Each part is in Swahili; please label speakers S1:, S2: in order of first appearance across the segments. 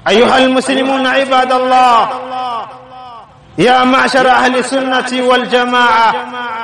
S1: أيها المسلمون عباد الله، يا معشر أهل السنة والجماعة،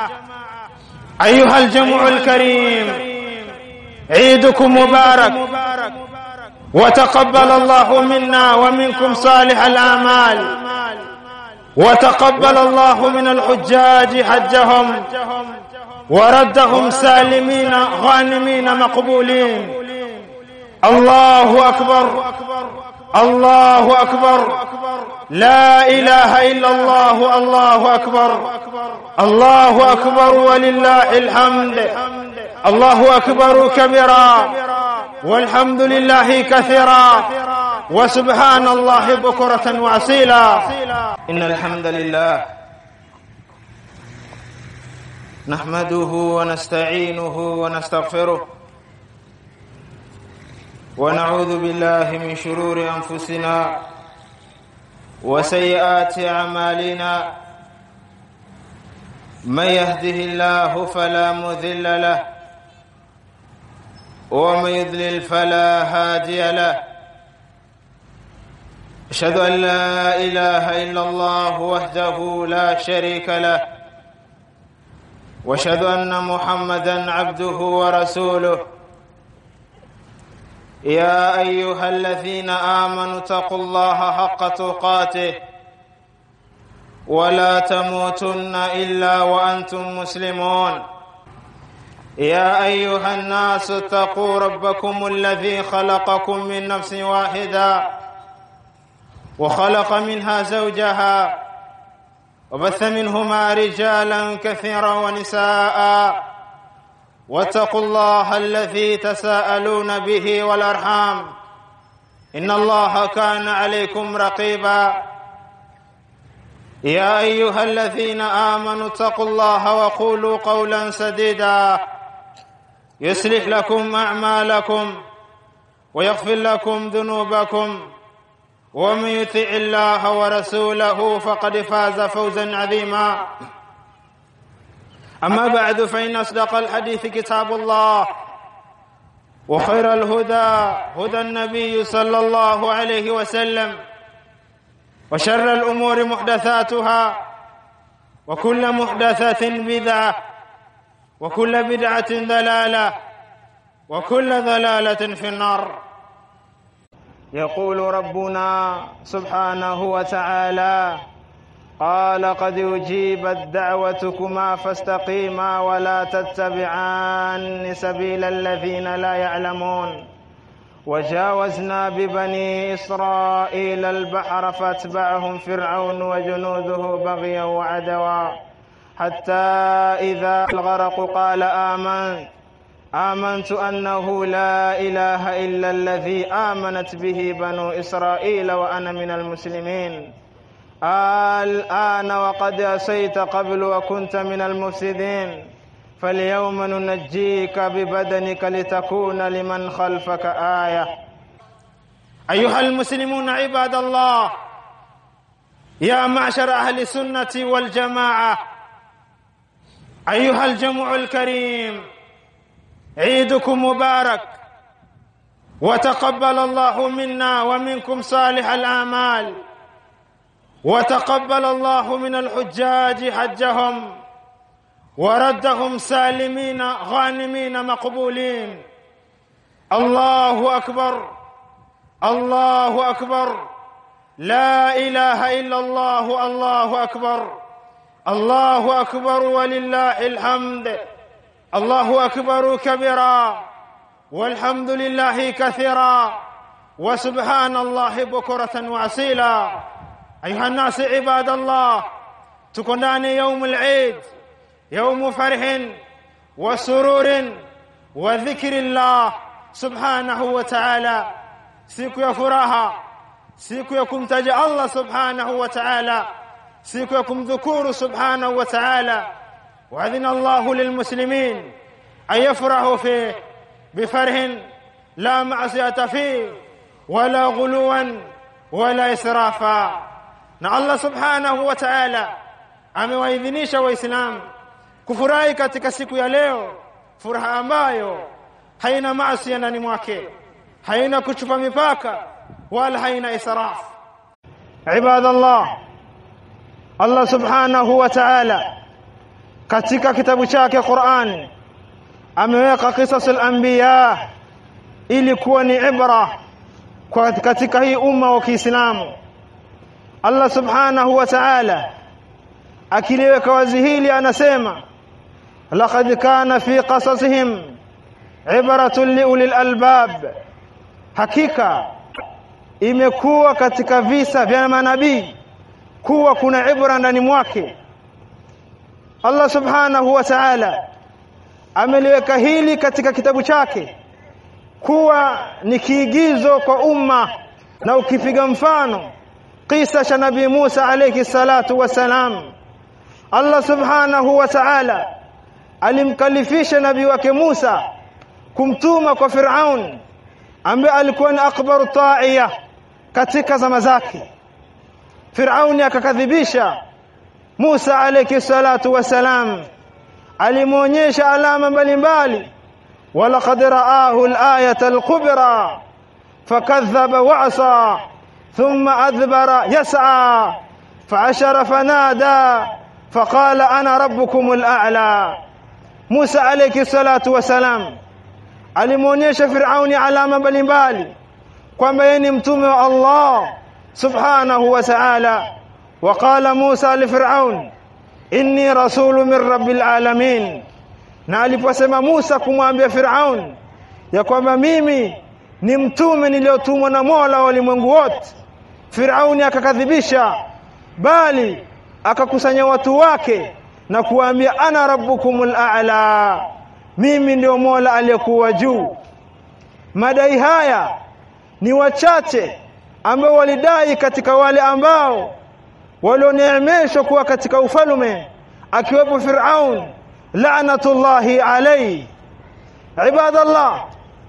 S1: أيها الجمع الكريم، عيدكم مبارك، وتقبل الله منا ومنكم صالح الأعمال، وتقبل الله من الحجاج حجهم وردهم سالمين غانمين مقبولين. الله أكبر، الله أكبر، لا إله إلا الله، الله أكبر، الله أكبر ولله الحمد، الله أكبر كبيرا والحمد لله كثيرا وسبحان الله بكرة وأصيلا. إن الحمد لله نحمده ونستعينه ونستغفره، ونعوذ بالله من شرور أنفسنا وسيئات أعمالنا، من يهده الله فلا مضل له، ومن يضلل فلا هادي له. أشهد أن لا إله إلا الله وحده لا شريك له، وأشهد أن محمدًا عبده ورسوله. يا أيها الذين آمنوا اتقوا الله حق تقاته ولا تموتن إلا وأنتم مسلمون. يا أيها الناس اتقوا ربكم الذي خلقكم من نفس واحدة وخلق منها زوجها وبث منهما رجالا كثيرا ونساء، واتقوا الله الذي تساءلون به والأرحام، إن الله كان عليكم رقيبا. يا أيها الذين آمنوا اتقوا الله وقولوا قولا سديدا يصلح لكم أعمالكم ويغفر لكم ذنوبكم، ومن يطع الله ورسوله فقد فاز فوزا عظيما. أما بعد، فإن أصدق الحديث كتاب الله، وخير الهدى هدى النبي صلى الله عليه وسلم، وشر الأمور محدثاتها، وكل محدثة بدعة، وكل بدعة ضلالة، وكل ضلالة في النار. يقول ربنا سبحانه وتعالى: قال قد أجيبت دعوتكما فاستقيما ولا تتبعان سبيل الذين لا يعلمون. وجاوزنا ببني إسرائيل البحر فاتبعهم فرعون وجنوده بغيا وعدوا، حتى إذا الغرق قال آمنت أنه لا إله إلا الذي آمنت به بنو إسرائيل وأنا من المسلمين. الآن وقد عصيت قبل وكنت من المفسدين، فاليوم ننجيك ببدنك لتكون لمن خلفك آية. أيها المسلمون عباد الله، يا معشر أهل السنة والجماعة، أيها الجمع الكريم، عيدكم مبارك، وتقبل الله منا ومنكم صالح الأعمال، وتقبل الله من الحجاج حجهم وردهم سالمين غانمين مقبولين. الله أكبر، الله أكبر، لا إله إلا الله، الله أكبر، الله أكبر ولله الحمد، الله أكبر كبيرا والحمد لله كثيرا وسبحان الله بكرة وأصيلا. أيها الناس عباد الله، تكونان يوم العيد، يوم فرح وسرور وذكر الله سبحانه وتعالى. siku ya furaha, siku ya kumtaja Allah subhanahu wa ta'ala, siku ya kumdhukuru subhanahu wa ta'ala. وأذن الله للمسلمين أن يفرحوا فيه بفرح لا معصية فيه ولا غلوا ولا إسرافا. na Allah subhanahu wa ta'ala amewaidhinisha waislamu kufurahi katika siku ya leo, furaha ambayo haina maasi ndani mwake, haina kuchupa mipaka, wala haina israf. Ibadallah, Allah subhanahu wa ta'ala katika kitabu chake Qur'an ameweka qisasul anbiya ili kuwa ni ibra katika hii umma wa Kiislamu. Allah subhanahu wa ta'ala akiliweka wazi hili anasema laqad kana fi qasasihim ibratun liulil albab, hakika imekuwa katika visa vya manabii kuwa kuna ibra ndani mwake. Allah subhanahu wa ta'ala ameliweka hili katika kitabu chake kuwa ni kiigizo kwa umma, na ukipiga mfano kisa cha Nabii Musa alayhi salatu wasalam, Allah subhanahu wa ta'ala alimkalifisha nabii wake Musa kumtuma kwa Firaun ambaye alikuwa ni akbaru ta'iya katika zama zake. Firauni akakadhibisha Musa alayhi salatu wasalam, alimuonyesha alama mbalimbali, walaqad ra'ahu al-ayata al-kubra fakadhaba wa'asa thumma adbara yas'a fa'ashara fanada faqala ana rabbukum al-a'la. Musa alayhi salatu wasalam alimuonyesha Firauni alama mbalimbali kwamba yeye ni mtume wa Allah subhanahu wa ta'ala. Waqala Musa li Firaun inni rasulun min rabbil alamin, na aliposema Musa kumwambia Firaun ya kwamba mimi ni mtume niliotumwa na Mola wa ulimwengu wote, Firauni akakadhibisha, bali akakusanya watu wake na kuambia ana rabbukumul a'la, mimi ndio Mola aliyekuwa juu. Madai haya ni wachache ambao walidai katika wale ambao walioneemeshwa kuwa katika ufalme, akiwepo Firaun la'natullahi alayhi. Ibadallah,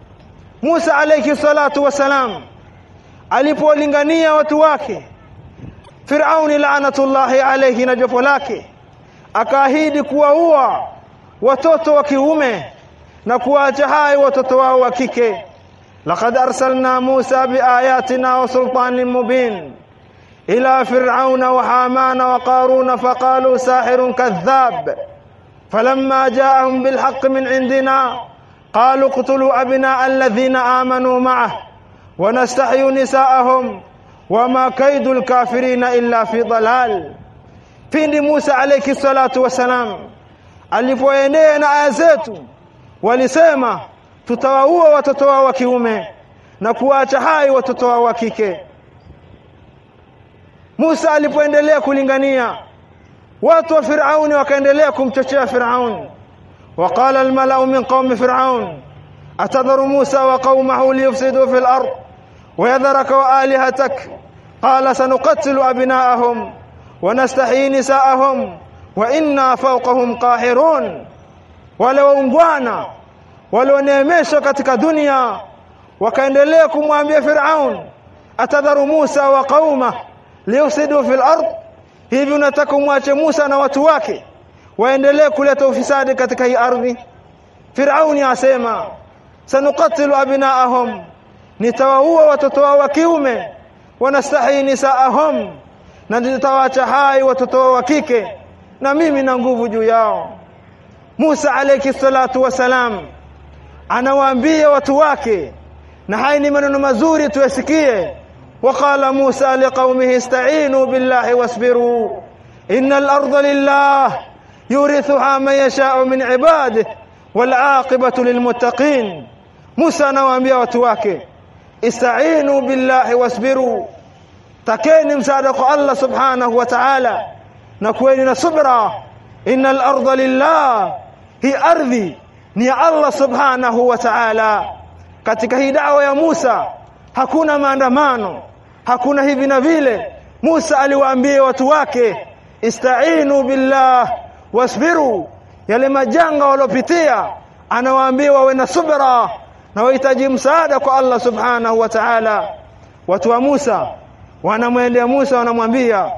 S1: Musa alayhi salatu wasalam alipolingania watu wake, Firauni la'natullahi alayhi na jopo lake akaahidi kuwaua watoto wa kiume na kuacha hai watoto wao wa kike. Laqad arsalna Musa biayatina wa sultanin mubin ila fir'auna wa hamana wa qaruna faqalu sahirun kadhab falamma ja'ahum bil haqqi min indina qalu qtulu abna'a alladhina amanu ma'ah wa nastahyu nisa'ahum wama kaidul kafirina illa fi dalal. Pindi Musa alayhi salatu wasalam alipoenea na aya zetu, walisema tutawaua watoto wao wa kiume na kuacha hai watoto wao wa kike. Musa alipoendelea kulingania, watu wa Firauni wakaendelea kumchochea Firaun. Waqala almala'u min qaumi Firaun atadharu Musa wa qaumahu liyufsidu fil ard wa yadharaka wa alihatak qala sanuqatilu abna'ahum wa nastahyi nisa'ahum wa inna fawqahum qahirun. Wale waungwana walioneemeshwa katika dunia wakaendelea kumwambia Firaun atadharu Musa wa qauma liyufsidu fil ard, hivi unataka umwache Musa na watu wake waendelee kuleta ufisadi katika hii ardhi? Firauni asema sanuqatilu abna'ahum, nitawaua watoto wao wa kiume, wanastahyi nisa'ahum, na nitawaacha hai watoto wao wa kike, na mimi na nguvu juu yao. Musa alayhi salatu wasalam anawaambia watu wake, na haya ni maneno mazuri tuyasikie. Waqala Musa liqaumihi ista'inu billahi wasbiru innal arda lillah yurithuha man yasha'u min ibadihi wal 'aqibatu lilmuttaqin. Musa anawaambia watu wake ista'inu billahi wasbiru, takeni msaada kwa Allah subhanahu wa ta'ala na kuweni na subra. Innal arda lillah, hi ardhi ni Allah subhanahu wa ta'ala. Katika hii da'wa ya Musa hakuna maandamano, hakuna hivi na vile. Musa aliwaambia watu wake ista'inu billah wasbiru, yale majanga walopitia anawaambia wawe na subra na wahitaji msaada kwa Allah subhanahu wa ta'ala. Watu wa Musa wanamwendea Musa wanamwambia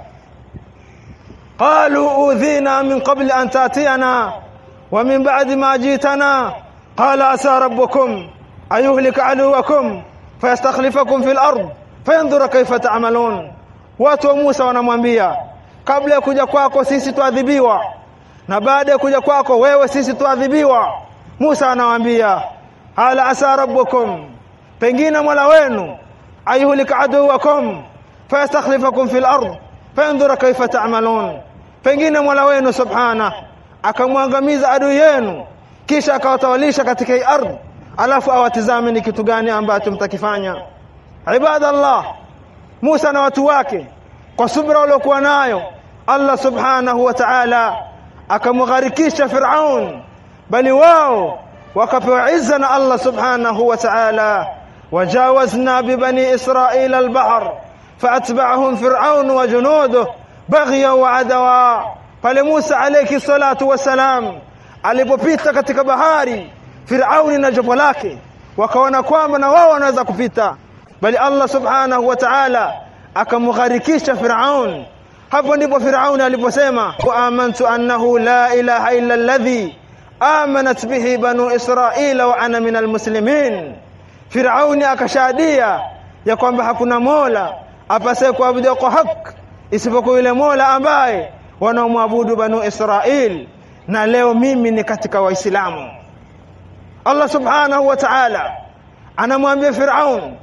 S1: qalu udhina min qabli an ta'tiyana wa min ba'di ma jitana qala asa rabbukum ayuhlika aduwakum fayastakhlifakum fil ard fayandhura kaifa ta'malun. Watu wa Musa wanamwambia, kabla ya kuja kwako sisi tuadhibiwa, na baada ya kuja kwako wewe sisi tuadhibiwa. Musa anawaambia, ala asa rabbukum, pengine Mola wenu, ayuhlika aduwakum fayastakhlifakum fil ard fayandhura kaifa ta'malun, pengine Mola wenu subhana akamwangamiza adui yenu kisha akawatawalisha katika hii ardhi, alafu awatizame ni kitu gani ambacho mtakifanya. Ibadallah, Musa na watu wake kwa subra waliokuwa nayo, Allah subhanahu wa ta'ala akamgharikisha Firaun, bali wao wakapewa izza na Allah subhanahu wa ta'ala. wajawazna bi bani israila al-bahr faatba'ahum fir'aun wa junuduhu baghyan wa adawa. Pale Musa alayhi salatu wasalam alipopita katika bahari, Firauni na jopo lake wakaona kwamba na wao wanaweza kupita, bali Allah subhanahu wa ta'ala akamgharikisha Firaun. Hapo ndipo Firauni aliposema, wa amantu annahu la ilaha illa alladhi amanat bihi banu israila wa ana minal muslimin. Firauni akashahadia ya kwamba hakuna mola apasaye kuabudiwa kwa haki isipokuwa yule Mola ambaye wanaomwabudu banu Israil, na leo mimi ni katika waislamu. Allah subhanahu wa ta'ala anamwambia Firaun,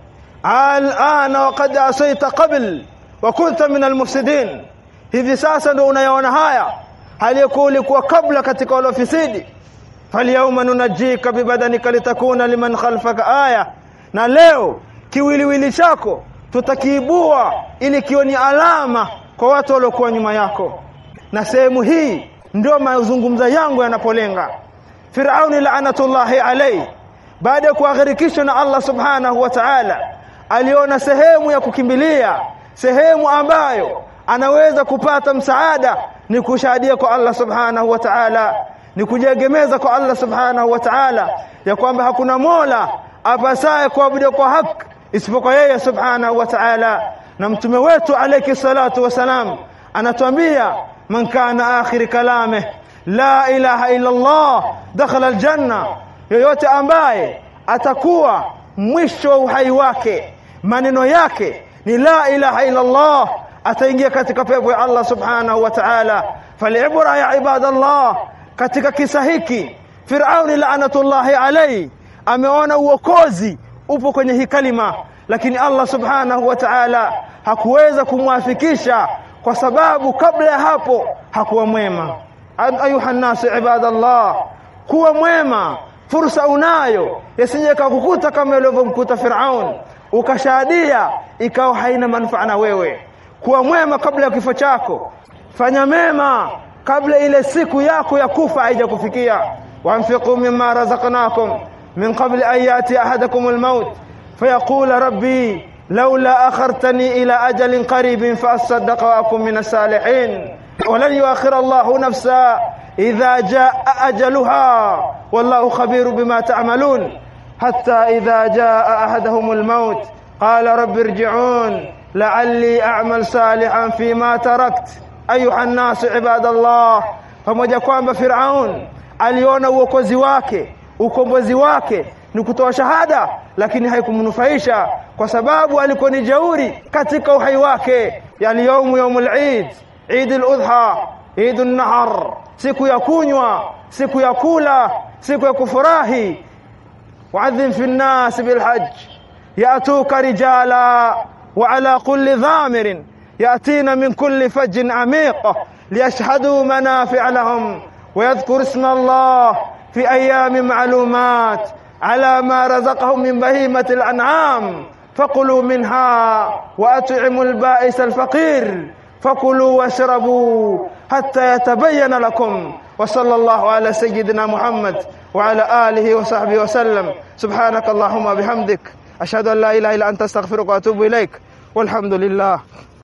S1: al'ana wa qad asayta qabl wa kunta min al-mufsidin, hivi sasa ndio unayaona haya halikuwa ulikuwa kabla katika walofisidi. falyawma nunajjika bibadanika litakuna liman khalfaka aya, na leo kiwiliwili chako tutakiibua ili kioni alama kwa watu waliokuwa nyuma yako. Na sehemu hii ndio mazungumzo yangu yanapolenga. Firauni la'natullahi alayhi, baada ya kuagharikishwa na Allah subhanahu wa ta'ala, aliona sehemu ya kukimbilia, sehemu ambayo anaweza kupata msaada ni kushahadia kwa Allah subhanahu wa ta'ala, ni kujiegemeza kwa Allah subhanahu wa ta'ala ya kwamba hakuna mola apasaye kuabudiwa kwa haki isipokuwa yeye subhanahu wa ta'ala. Na mtume wetu alayhi salatu wasalam anatuambia, man kana akhir kalame la ilaha illa Allah dakhala aljanna, yoyote ambaye atakuwa mwisho wa uhai wake maneno yake ni la ilaha illa Allah ataingia katika pepo ya Allah subhanahu wa ta'ala. Falibra ya ibadallah, katika kisa hiki Firauni la'natullahi alayhi ameona uokozi upo kwenye hii kalima, lakini Allah subhanahu wa ta'ala hakuweza kumwafikisha kwa sababu kabla ya hapo hakuwa mwema. Ayuha nasu ibadallah, kuwa mwema fursa unayo, yasije kukukuta kama ilivyomkuta Firaun ukashahadia ikawa haina manufaa na wewe. Kuwa mwema kabla ya kifo chako, fanya mema kabla ile siku yako ya kufa haijakufikia. Wanfiqu mimma razaqnakum min qabli an yati ahadakum al-maut fayaqula rabbi laula akhartani ila ajalin qaribin faasaddaqa wa akun min as-salihin walan yuakhir Allahu nafsa idha jaa ajaluha wallahu khabirun bima ta'malun. hatta idha jaa ahaduhum al-maut qala rabbi irji'un la'alli a'mal salihan fima tarakt. Ayuha an-nas ibadallah, pamoja kwamba Firaun aliona uokozi wake, ukombozi wake ni kutoa shahada, lakini haikumnufaisha kwa sababu alikuwa ni jeuri katika uhai wake. Yaumul Eid, Eid al-Adha, Eid an-Nahr, siku ya kunywa, siku ya kula, siku ya kufurahi. wa'adhin fi an-nas bil hajj ya'tuka rijala wa ala kulli dhamirin يأتينا من كل فج عميق ليشهدوا منافع لهم ويذكر اسم الله في أيام معلومات على ما رزقهم من بهيمة الأنعام فكلوا منها وأطعموا البائس الفقير فكلوا واشربوا حتى يتبين لكم. وصلى الله على سيدنا محمد وعلى آله وصحبه وسلم. سبحانك اللهم وبحمدك أشهد أن لا إله إلا أنت أستغفرك وأتوب إليك والحمد لله.